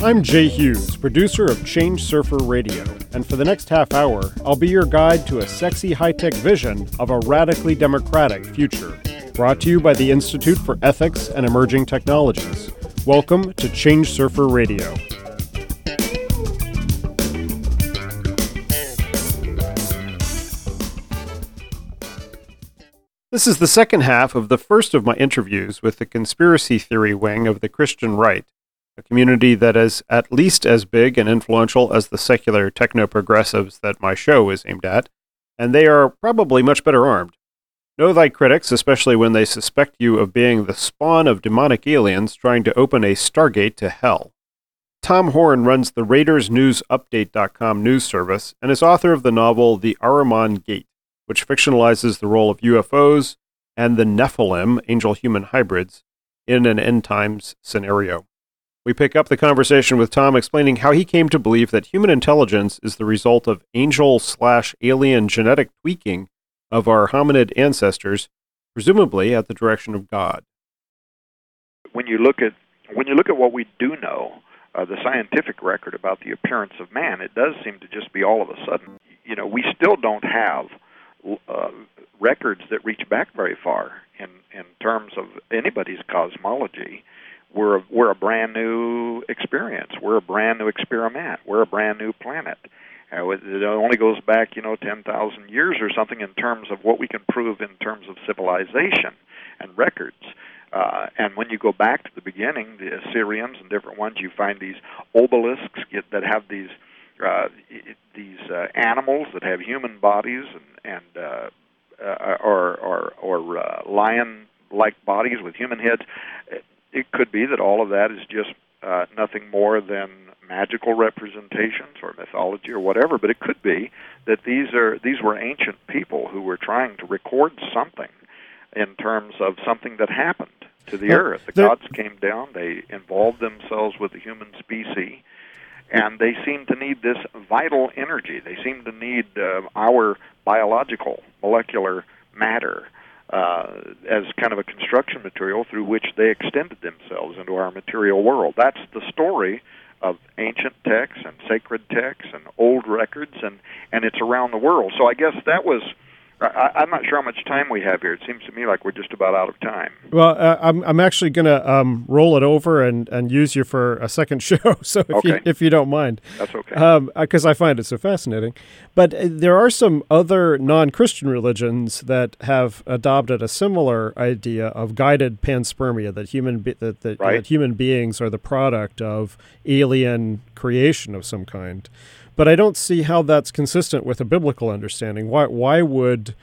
I'm Jay Hughes, producer of Change Surfer Radio, and for the next half hour, I'll be your guide to a sexy high-tech vision of a radically democratic future. Brought to you by the Institute for Ethics and Emerging Technologies. Welcome to Change Surfer Radio. This is the second half of the first of my interviews with the conspiracy theory wing of the Christian right, a community that is at least as big and influential as the secular techno-progressives that my show is aimed at, and they are probably much better armed. Know thy critics, especially when they suspect you of being the spawn of demonic aliens trying to open a Stargate to hell. Tom Horn runs the RaidersNewsUpdate.com news service and is author of the novel The Ahriman Gate, which fictionalizes the role of UFOs and the Nephilim, angel-human hybrids, in an end-times scenario. We pick up the conversation with Tom explaining how he came to believe that human intelligence is the result of angel/alien genetic tweaking of our hominid ancestors, presumably at the direction of God. When you look at what we do know, the scientific record about the appearance of man, it does seem to just be all of a sudden. You know, we still don't have records that reach back very far in terms of anybody's cosmology. We're a brand new experience. We're a brand new experiment. We're a brand new planet. It only goes back, 10,000 years or something in terms of what we can prove in terms of civilization and records. And when you go back to the beginning, the Assyrians and different ones, you find these obelisks that have these animals that have human bodies or lion-like bodies with human heads. It could be that all of that is just nothing more than magical representations or mythology or whatever, but it could be that these were ancient people who were trying to record something in terms of something that happened to the earth. The gods came down, they involved themselves with the human species, and they seem to need this vital energy. They seem to need our biological, molecular matter as kind of a construction material through which they extended themselves into our material world. That's the story of ancient texts and sacred texts and old records, and it's around the world. So I guess that was... I'm not sure how much time we have here. It seems to me like we're just about out of time. Well, I'm actually going to roll it over and use you for a second show, so if you don't mind. That's okay. Because I find it so fascinating. But there are some other non-Christian religions that have adopted a similar idea of guided panspermia, that human beings are the product of alien creation of some kind. But I don't see how that's consistent with a biblical understanding. Why would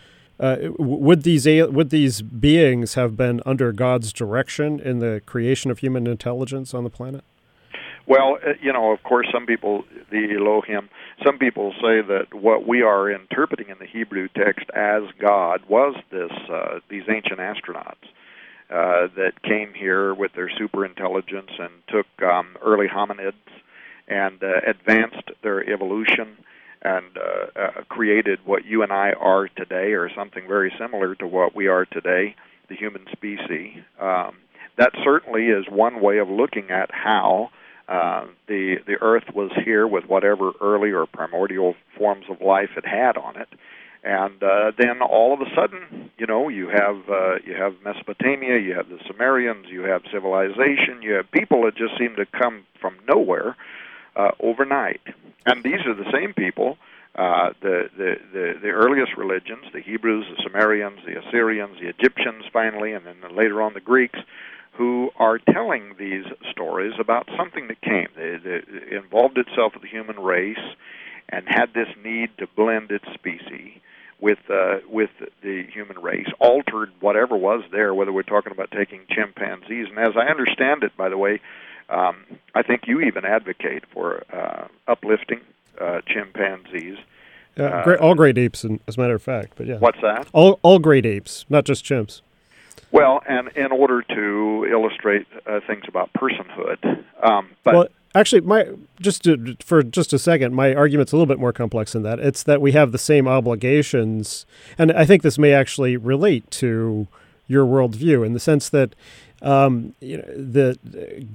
these beings have been under God's direction in the creation of human intelligence on the planet? Well, of course, some people, the Elohim, some people say that what we are interpreting in the Hebrew text as God was these ancient astronauts that came here with their superintelligence and took early hominids and advanced their evolution and created what you and I are today, or something very similar to what we are today, the human species. That certainly is one way of looking at how the Earth was here with whatever early or primordial forms of life it had on it. And then all of a sudden, you have Mesopotamia, you have the Sumerians, you have civilization, you have people that just seem to come from nowhere overnight. And these are the same people, the earliest religions, the Hebrews, the Sumerians, the Assyrians, the Egyptians finally, and then later on the Greeks, who are telling these stories about something that came. It involved itself with the human race and had this need to blend its species with the human race, altered whatever was there, whether we're talking about taking chimpanzees. And as I understand it, by the way, I think you even advocate for uplifting chimpanzees. All great apes, as a matter of fact. But yeah, what's that? All great apes, not just chimps. Well, and in order to illustrate things about personhood, actually, for just a second, my argument's a little bit more complex than that. It's that we have the same obligations, and I think this may actually relate to your worldview in the sense that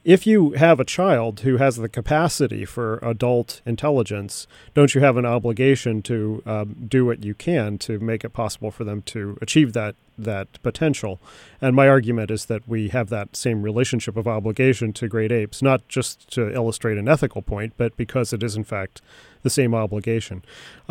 if you have a child who has the capacity for adult intelligence, don't you have an obligation to do what you can to make it possible for them to achieve that potential? And my argument is that we have that same relationship of obligation to great apes, not just to illustrate an ethical point, but because it is in fact the same obligation.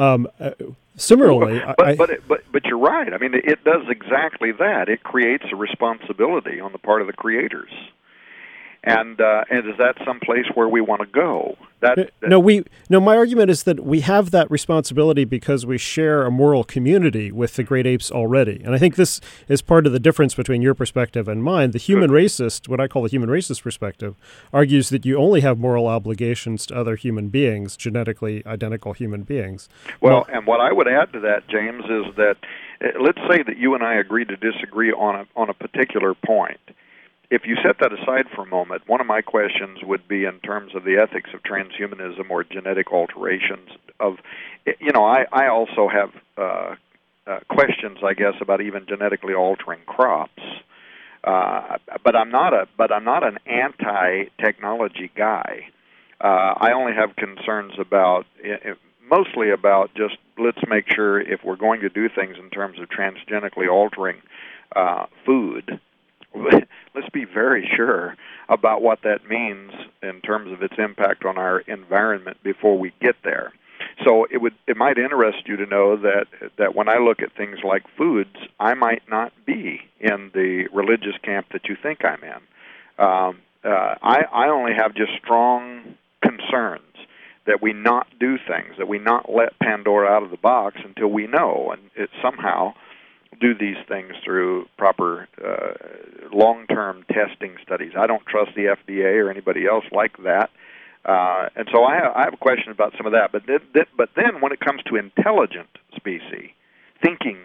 Similarly, but you're right. I mean, it does exactly that. It creates a responsibility on the part of the creators. And is that someplace where we want to go? No. My argument is that we have that responsibility because we share a moral community with the great apes already. And I think this is part of the difference between your perspective and mine. The human racist, what I call the human racist perspective, argues that you only have moral obligations to other human beings, genetically identical human beings. Well, and what I would add to that, James, is that let's say that you and I agree to disagree on a particular point. If you set that aside for a moment, one of my questions would be in terms of the ethics of transhumanism or genetic alterations. I also have questions, I guess, about even genetically altering crops. But I'm not an anti-technology guy. I only have concerns about mostly about just let's make sure if we're going to do things in terms of transgenically altering food. Let's be very sure about what that means in terms of its impact on our environment before we get there. So it might interest you to know that when I look at things like foods, I might not be in the religious camp that you think I'm in. I only have just strong concerns that we not do things, that we not let Pandora out of the box until we know, and it somehow do these things through proper long-term testing studies. I don't trust the FDA or anybody else like that. And so I have a question about some of that. But then when it comes to intelligent species, thinking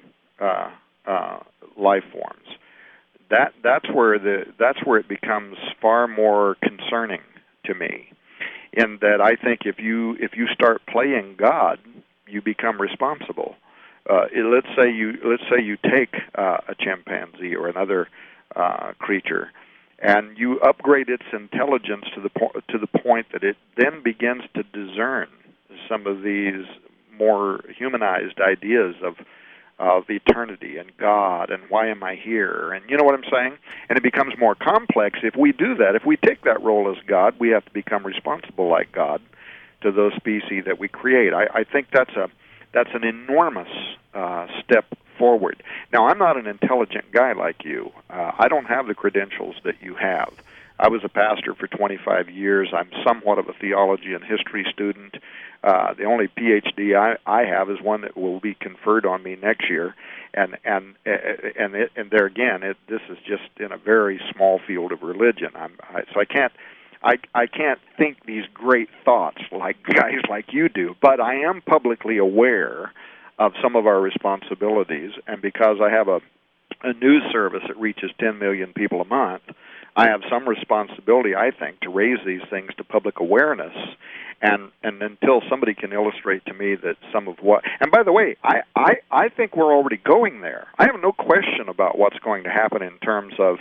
life forms, that's where it becomes far more concerning to me. In that I think if you start playing God, you become responsible. Let's say you take a chimpanzee or another creature, and you upgrade its intelligence to the point that it then begins to discern some of these more humanized ideas of eternity and God and why am I here, and you know what I'm saying? And it becomes more complex. If we do that, if we take that role as God, we have to become responsible like God to those species that we create. I think that's an enormous step forward. Now, I'm not an intelligent guy like you. I don't have the credentials that you have. I was a pastor for 25 years. I'm somewhat of a theology and history student. The only PhD I have is one that will be conferred on me next year, and there again, this is just in a very small field of religion. So I can't think these great thoughts like guys like you do, but I am publicly aware of some of our responsibilities, and because I have a news service that reaches 10 million people a month, I have some responsibility, I think, to raise these things to public awareness, and until somebody can illustrate to me that some of what... And by the way, I think we're already going there. I have no question about what's going to happen in terms of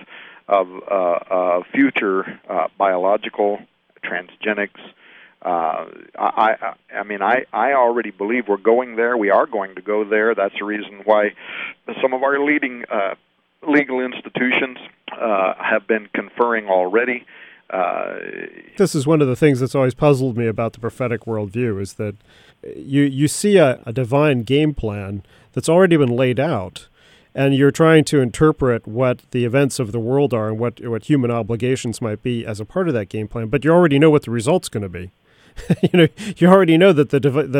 future biological transgenics. I mean, I already believe we're going there. We are going to go there. That's the reason why some of our leading legal institutions have been conferring already. This is one of the things that's always puzzled me about the prophetic worldview, is that you see a divine game plan that's already been laid out, and you're trying to interpret what the events of the world are and what human obligations might be as a part of that game plan, but you already know what the result's going to be. You already know that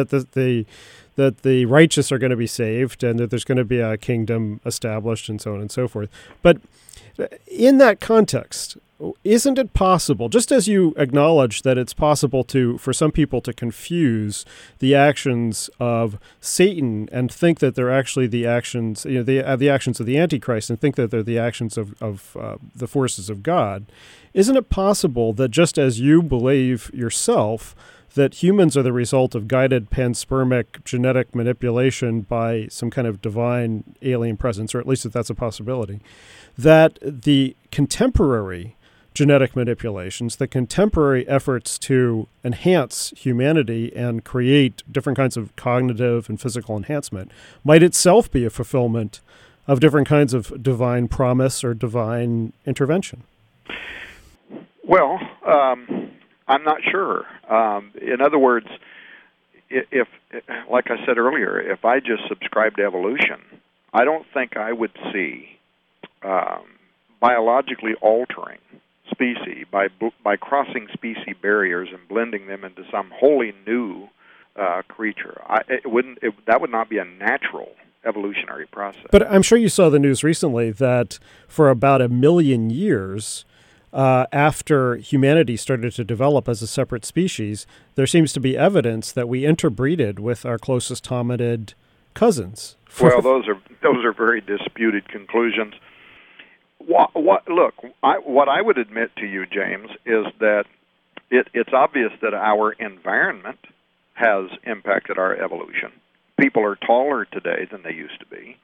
the righteous are going to be saved and that there's going to be a kingdom established and so on and so forth. But in that context, isn't it possible, just as you acknowledge that it's possible for some people to confuse the actions of Satan and think that they're actually the actions, the actions of the Antichrist, and think that they're the actions of the forces of God? Isn't it possible that just as you believe yourself that humans are the result of guided panspermic genetic manipulation by some kind of divine alien presence, or at least that that's a possibility, that the contemporary genetic manipulations, the contemporary efforts to enhance humanity and create different kinds of cognitive and physical enhancement might itself be a fulfillment of different kinds of divine promise or divine intervention? Well, I'm not sure. In other words, if, like I said earlier, if I just subscribe to evolution, I don't think I would see biologically altering species by crossing species barriers and blending them into some wholly new creature. That would not be a natural evolutionary process. But I'm sure you saw the news recently that for about 1 million years after humanity started to develop as a separate species, there seems to be evidence that we interbreeded with our closest hominid cousins. Well, those are very disputed conclusions. Look, what I would admit to you, James, is that it's obvious that our environment has impacted our evolution. People are taller today than they used to be.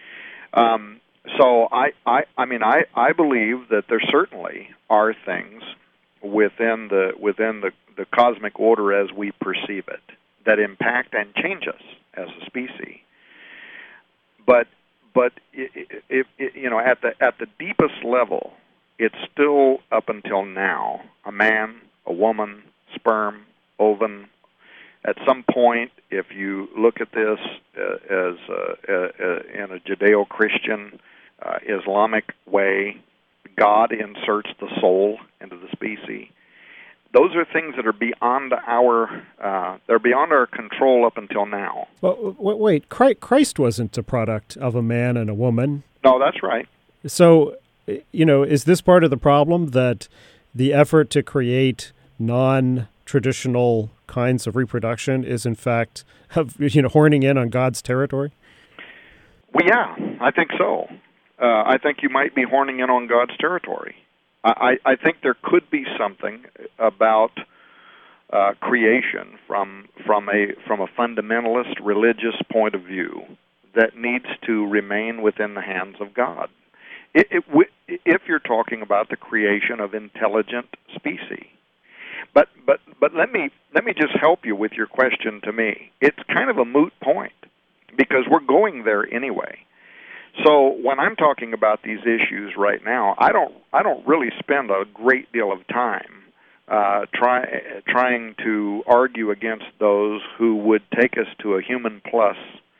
So I believe that there certainly are things within the cosmic order as we perceive it that impact and change us as a species. But if at the deepest level, it's still up until now a man, a woman, sperm, ovum. At some point, if you look at this as in a Judeo-Christian Islamic way, God inserts the soul into the species. Those are things that are beyond our control up until now. Well, wait, Christ wasn't a product of a man and a woman. No, that's right. So, is this part of the problem, that the effort to create non-traditional kinds of reproduction is in fact, horning in on God's territory? Well, yeah, I think so. I think you might be horning in on God's territory. I think there could be something about creation from a fundamentalist religious point of view that needs to remain within the hands of God. If you're talking about the creation of intelligent species. But let me just help you with your question to me. It's kind of a moot point because we're going there anyway. So when I'm talking about these issues right now, I don't really spend a great deal of time trying to argue against those who would take us to a human plus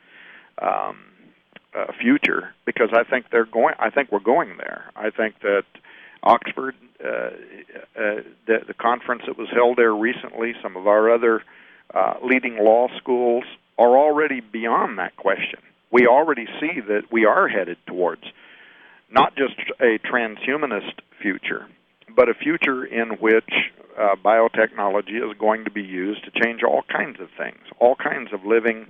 future, because I think we're going there. I think that Oxford, the conference that was held there recently, some of our other leading law schools are already beyond that question. We already see that we are headed towards not just a transhumanist future, but a future in which biotechnology is going to be used to change all kinds of things. All kinds of living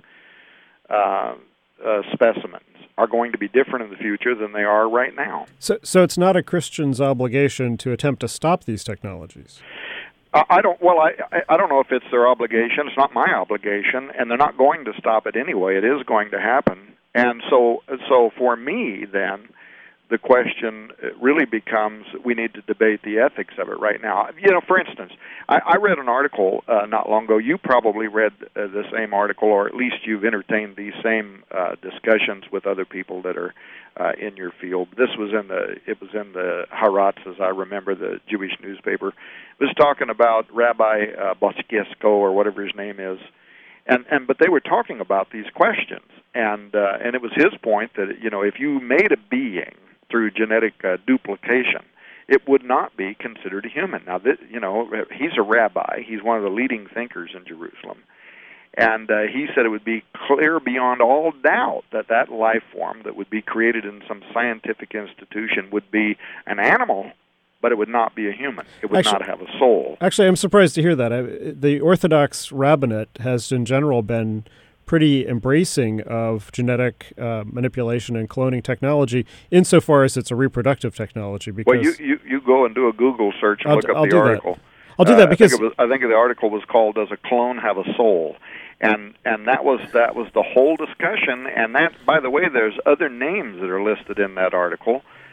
specimens are going to be different in the future than they are right now. So it's not a Christian's obligation to attempt to stop these technologies? I don't know if it's their obligation. It's not my obligation, and they're not going to stop it anyway. It is going to happen. And so for me, then, the question really becomes, we need to debate the ethics of it right now. For instance, I read an article not long ago. You probably read the same article, or at least you've entertained these same discussions with other people that are in your field. It was in the Haaretz, as I remember, the Jewish newspaper. It was talking about Rabbi Boskisko, or whatever his name is, but they were talking about these questions, and it was his point that if you made a being through genetic duplication, it would not be considered a human. Now, he's a rabbi. He's one of the leading thinkers in Jerusalem. And he said it would be clear beyond all doubt that life form that would be created in some scientific institution would be an animal, but it would not be a human. It would not have a soul. Actually, I'm surprised to hear that. The Orthodox rabbinate has, in general, been pretty embracing of genetic manipulation and cloning technology, insofar as it's a reproductive technology. Because you go and do a Google search and look up the article. I'll do that because I think the article was called "Does a Clone Have a Soul?" and that was the whole discussion. And that, by the way, there's other names that are listed in that article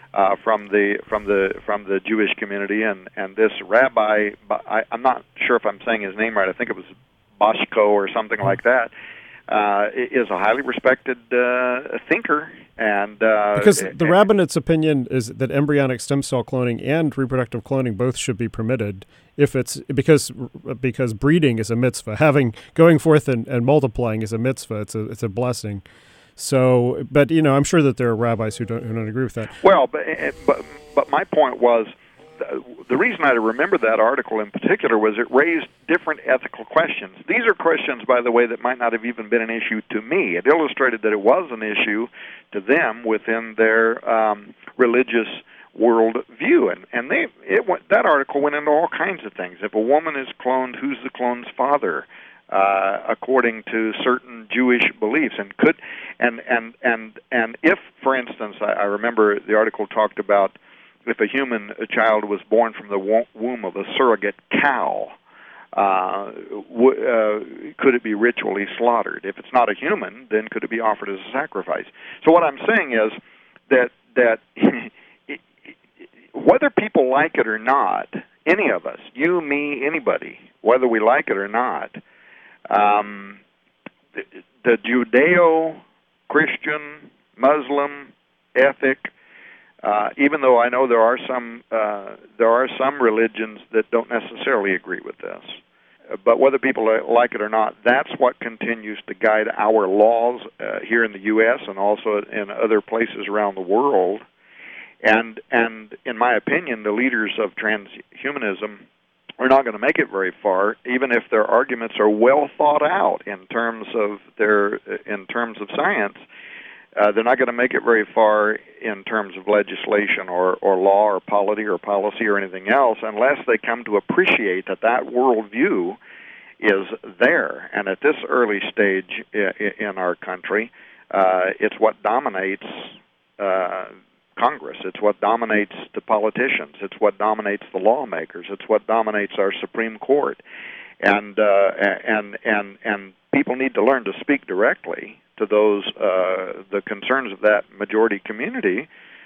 from the Jewish community, and this rabbi, I'm not sure if I'm saying his name right. I think it was Boschko or something like that. Is a highly respected thinker, and because the rabbinate's opinion is that embryonic stem cell cloning and reproductive cloning both should be permitted if it's because breeding is a mitzvah. Going forth and multiplying is a mitzvah. It's a blessing. So, but I'm sure that there are rabbis who don't agree with that. Well, but my point was, the reason I remember that article in particular was it raised different ethical questions. These are questions, by the way, that might not have even been an issue to me. It illustrated that it was an issue to them within their religious world view, and that article went into all kinds of things. If a woman is cloned, who's the clone's father? According to certain Jewish beliefs, and if, for instance, I remember the article talked about if a child was born from the womb of a surrogate cow, could it be ritually slaughtered? If it's not a human, then could it be offered as a sacrifice? So what I'm saying is that whether people like it or not, any of us, you, me, anybody, whether we like it or not, the Judeo-Christian, Muslim ethic, even though I know there are some religions that don't necessarily agree with this, but whether people like it or not, that's what continues to guide our laws here in the U.S. and also in other places around the world. And in my opinion, the leaders of transhumanism are not going to make it very far, even if their arguments are well thought out in terms of science. They're not going to make it very far in terms of legislation or law or polity or anything else unless they come to appreciate that worldview is there. And at this early stage in our country, it's what dominates Congress. It's what dominates the politicians. It's what dominates the lawmakers. It's what dominates our Supreme Court. And people need to learn to speak directly to those the concerns of that majority community,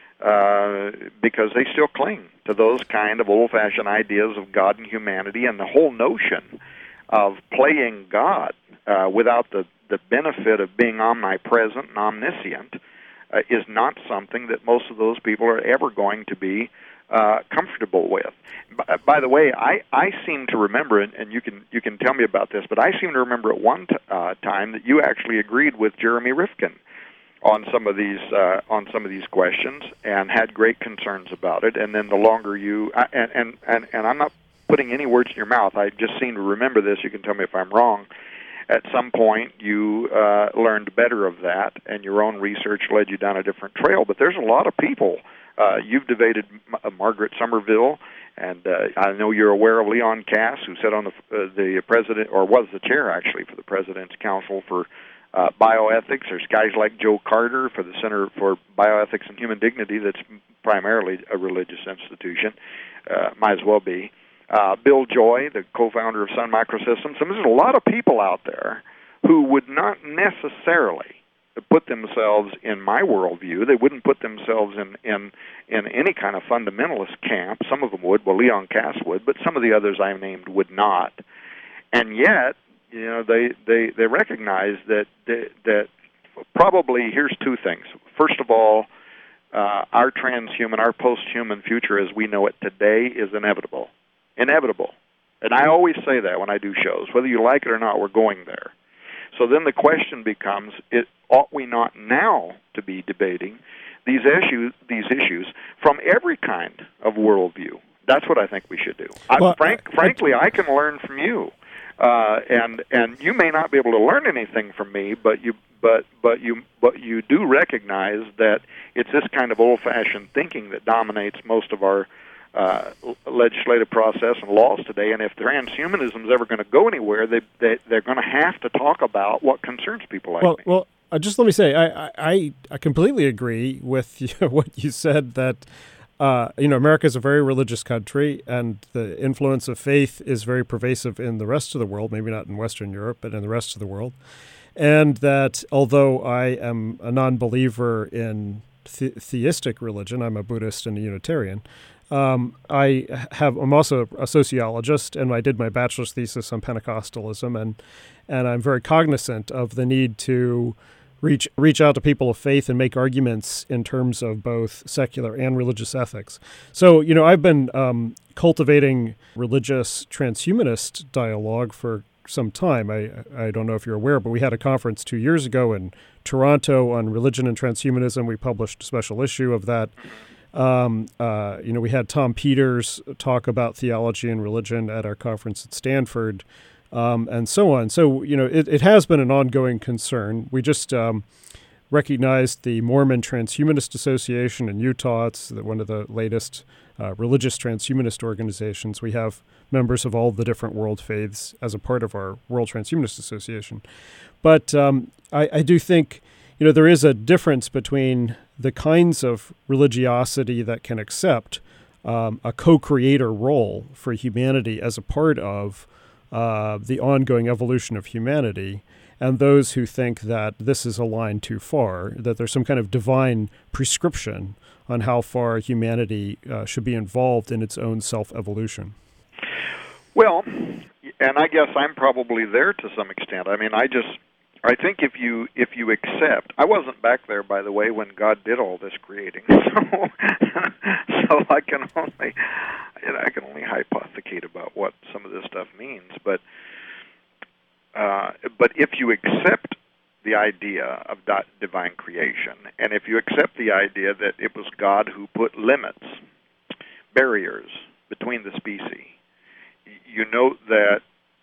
because they still cling to those kind of old-fashioned ideas of God and humanity, and the whole notion of playing God without the benefit of being omnipresent and omniscient is not something that most of those people are ever going to be comfortable with. By the way, I seem to remember, and you can tell me about this, but I seem to remember at one time that you actually agreed with Jeremy Rifkin on some of these questions and had great concerns about it. And then the longer you and I'm not putting any words in your mouth, I just seem to remember this. You can tell me if I'm wrong. At some point, you learned better of that, and your own research led you down a different trail. But there's a lot of people. You've debated Margaret Somerville, and I know you're aware of Leon Kass, who sat on the president, or was the chair actually, for the President's Council for Bioethics. There's guys like Joe Carter for the Center for Bioethics and Human Dignity, that's primarily a religious institution, might as well be. Bill Joy, the co-founder of Sun Microsystems. I mean, there's a lot of people out there who would not necessarily put themselves in my worldview. They wouldn't put themselves in any kind of fundamentalist camp. Some of them would. Well, Leon Kass would, but some of the others I named would not. And yet, they recognize that probably here's two things. First of all, our transhuman, our post-human future as we know it today is inevitable. Inevitable. And I always say that when I do shows. Whether you like it or not, we're going there. So then the question becomes, ought we not now to be debating these issues from every kind of worldview? That's what I think we should do. Frankly, I can learn from you. And you may not be able to learn anything from me, but you do recognize that it's this kind of old-fashioned thinking that dominates most of our legislative process and laws today. And if transhumanism is ever going to go anywhere, they're going to have to talk about what concerns people like me. Well, just let me say, I completely agree with what you said, that America is a very religious country, and the influence of faith is very pervasive in the rest of the world, maybe not in Western Europe, but in the rest of the world. And that although I am a non-believer in theistic religion. I'm a Buddhist and a Unitarian. I'm also a sociologist, and I did my bachelor's thesis on Pentecostalism, and I'm very cognizant of the need to reach out to people of faith and make arguments in terms of both secular and religious ethics. So, I've been cultivating religious transhumanist dialogue for some time. I don't know if you're aware, but we had a conference 2 years ago in Toronto on religion and transhumanism. We published a special issue of that. We had Tom Peters talk about theology and religion at our conference at Stanford, and so on. So, it has been an ongoing concern. We just recognized the Mormon Transhumanist Association in Utah. It's one of the latest religious transhumanist organizations. We have members of all the different world faiths as a part of our World Transhumanist Association. But I do think, there is a difference between the kinds of religiosity that can accept a co-creator role for humanity as a part of the ongoing evolution of humanity, and those who think that this is a line too far, that there's some kind of divine prescription on how far humanity should be involved in its own self-evolution. Well, and I guess I'm probably there to some extent. I mean, I think if you accept, I wasn't back there, by the way, when God did all this creating, so I can only hypothecate about what some of this stuff means. But if you accept the idea of divine creation, and if you accept the idea that it was God who put limits, barriers between the species, you note that.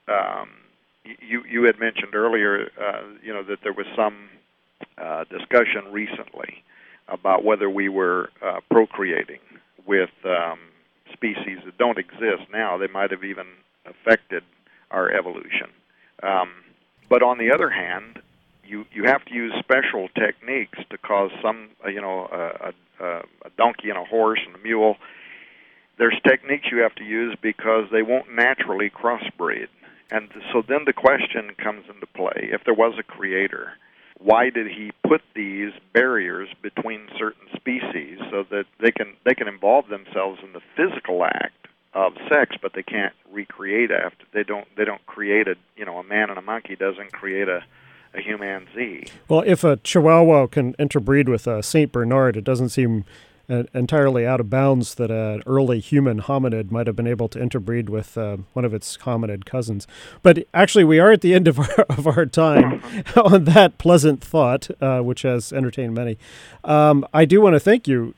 You had mentioned earlier, that there was some discussion recently about whether we were procreating with species that don't exist now. They might have even affected our evolution. But on the other hand, you have to use special techniques to cause some, a donkey and a horse and a mule. There's techniques you have to use because they won't naturally crossbreed. And so then the question comes into play. If there was a creator, why did he put these barriers between certain species so that they can involve themselves in the physical act of sex, but they can't recreate after they don't create a man and a monkey doesn't create a humanzee. Well, if a Chihuahua can interbreed with a Saint Bernard, it doesn't seem entirely out of bounds that an early human hominid might have been able to interbreed with one of its hominid cousins. But actually, we are at the end of our time on that pleasant thought, which has entertained many. I do want to thank you,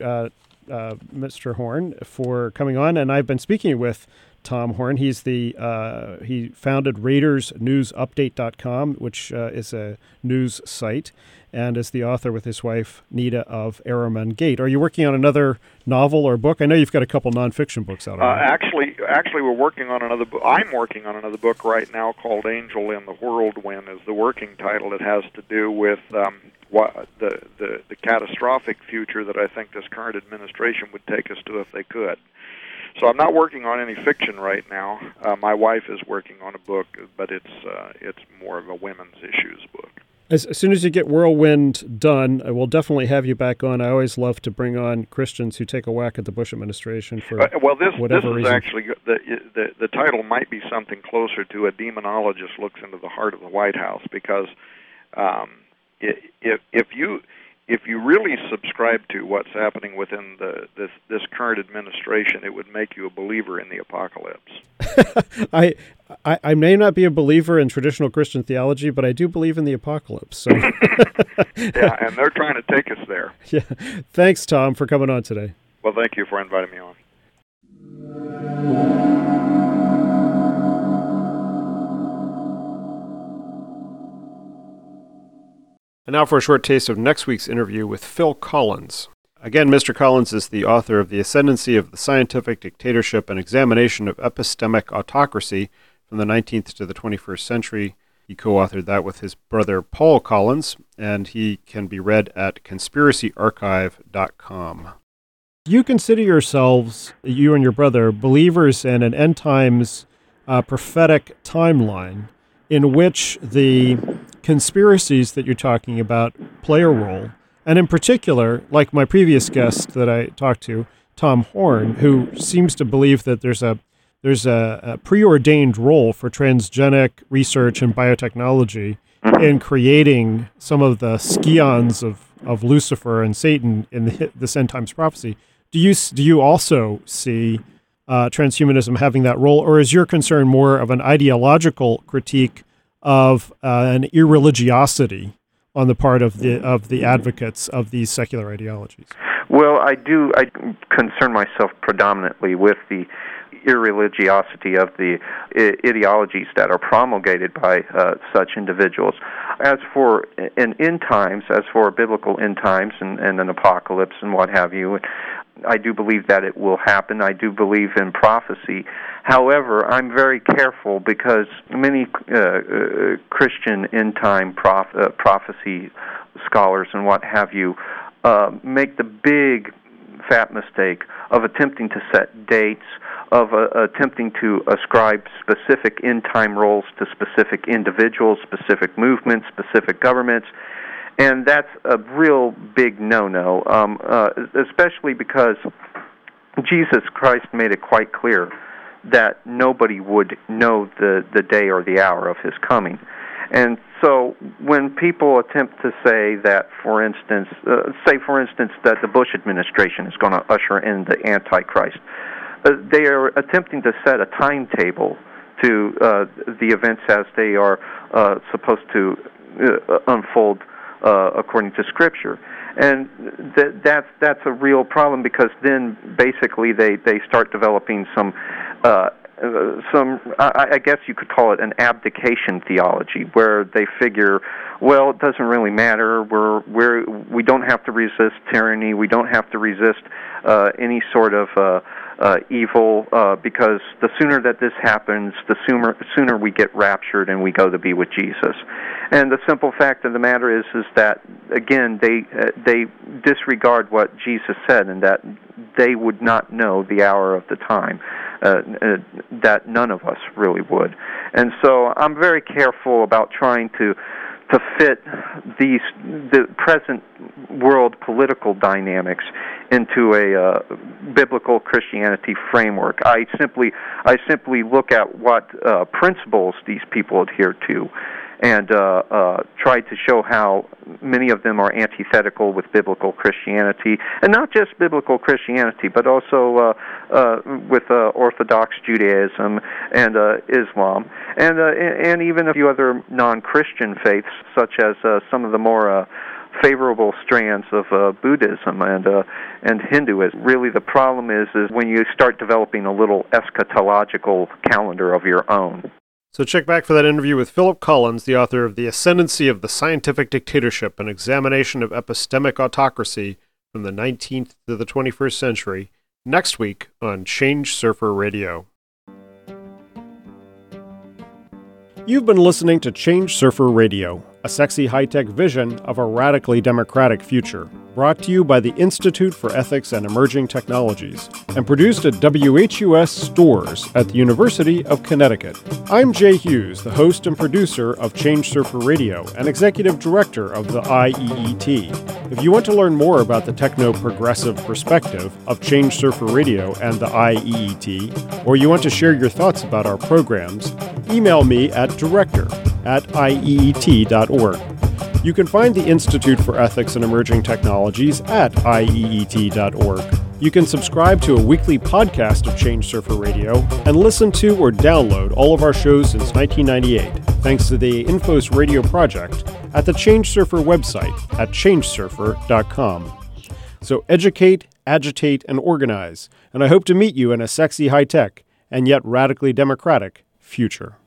Mr. Horn, for coming on, and I've been speaking with Tom Horn. He founded RaidersNewsUpdate.com, which is a news site, and is the author with his wife, Nita, of Ahriman Gate. Are you working on another novel or book? I know you've got a couple nonfiction books out already. Actually, we're working on another book. I'm working on another book right now called Angel in the Whirlwind is the working title. It has to do with what the catastrophic future that I think this current administration would take us to if they could. So I'm not working on any fiction right now. My wife is working on a book, but it's more of a women's issues book. As soon as you get Whirlwind done, I will definitely have you back on. I always love to bring on Christians who take a whack at the Bush administration for whatever reason. Actually, the title might be something closer to A Demonologist Looks into the Heart of the White House, because if you really subscribe to what's happening within this current administration, it would make you a believer in the apocalypse. I may not be a believer in traditional Christian theology, but I do believe in the apocalypse. So. Yeah, and they're trying to take us there. Yeah. Thanks, Tom, for coming on today. Well, thank you for inviting me on. And now for a short taste of next week's interview with Phil Collins. Again, Mr. Collins is the author of The Ascendancy of the Scientific Dictatorship, an examination of epistemic autocracy from the 19th to the 21st century. He co-authored that with his brother Paul Collins, and he can be read at conspiracyarchive.com. You consider yourselves, you and your brother, believers in an end times prophetic timeline in which the conspiracies that you're talking about play a role, And in particular, like my previous guest that I talked to, Tom Horn, who seems to believe that there's a preordained role for transgenic research and biotechnology in creating some of the scions of Lucifer and Satan in this end times prophecy. Do you also see transhumanism having that role, or is your concern more of an ideological critique of an irreligiosity on the part of the advocates of these secular ideologies? Well, I concern myself predominantly with the irreligiosity of the ideologies that are promulgated by such individuals. As for end times, as for biblical end times and an apocalypse and what have you, I do believe that it will happen. I do believe in prophecy. However, I'm very careful because many Christian end-time prophecy scholars and what have you make the big, fat mistake of attempting to set dates, of attempting to ascribe specific end-time roles to specific individuals, specific movements, specific governments. And that's a real big no-no, especially because Jesus Christ made it quite clear that nobody would know the day or the hour of his coming. And so when people attempt to say that, for instance, that the Bush administration is going to usher in the Antichrist, they are attempting to set a timetable to the events as they are supposed to unfold according to Scripture. And that's a real problem, because then basically they start developing some I guess you could call it an abdication theology, where they figure, well, it doesn't really matter. We don't have to resist tyranny. We don't have to resist any sort of evil, because the sooner that this happens, the sooner we get raptured and we go to be with Jesus. And the simple fact of the matter is that, again, they disregard what Jesus said, and that they would not know the hour of the time, that none of us really would. And so I'm very careful about trying to fit the present world political dynamics into a biblical Christianity framework. I simply look at what principles these people adhere to, and try to show how many of them are antithetical with biblical Christianity, and not just biblical Christianity, but also with Orthodox Judaism and Islam, and even a few other non-Christian faiths, such as some of the more favorable strands of Buddhism and Hinduism. Really, the problem is when you start developing a little eschatological calendar of your own. So check back for that interview with Philip Collins, the author of The Ascendancy of the Scientific Dictatorship, an examination of epistemic autocracy from the 19th to the 21st century, next week on Change Surfer Radio. You've been listening to Change Surfer Radio, a sexy high-tech vision of a radically democratic future, brought to you by the Institute for Ethics and Emerging Technologies, and produced at WHUS Stores at the University of Connecticut. I'm Jay Hughes, the host and producer of Change Surfer Radio and executive director of the IEET. If you want to learn more about the techno-progressive perspective of Change Surfer Radio and the IEET, or you want to share your thoughts about our programs, email me at director@ieet.org. You can find the Institute for Ethics and Emerging Technologies at IEET.org. You can subscribe to a weekly podcast of Change Surfer Radio and listen to or download all of our shows since 1998, thanks to the Infos Radio Project at the Change Surfer website at changesurfer.com. So educate, agitate, and organize, and I hope to meet you in a sexy high-tech and yet radically democratic future.